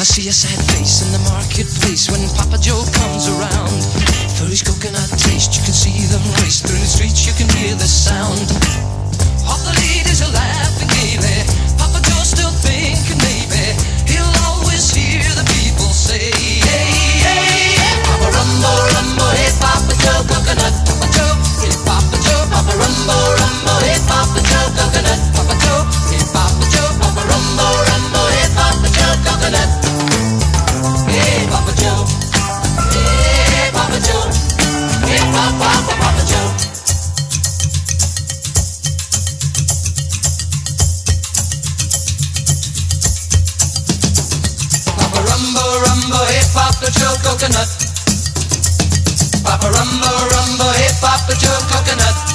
see a sad face in the marketplace when Papa Joe comes around. For his coconut taste, you can see them race through the streets, you can hear the sound. All the ladies are laughing gaily. Papa Joe's still thinking maybe he'll always hear the people say, hey, hey, hey, Papa Rumbo, Rumbo, hey Papa Joe, coconut, Papa Joe, hey Papa Joe, Papa Rumbo, Rumbo, hey Papa Joe, coconut, Papa Joe, hey Papa Joe, Papa Rumbo, Rumbo, hey Papa Joe, coconut, hey Papa Joe, hey Papa Joe, hey Papa Joe. Rumbo, hey Papa Joe, coconut. Papa Rumbo, Rumbo, hey Papa Joe, coconut.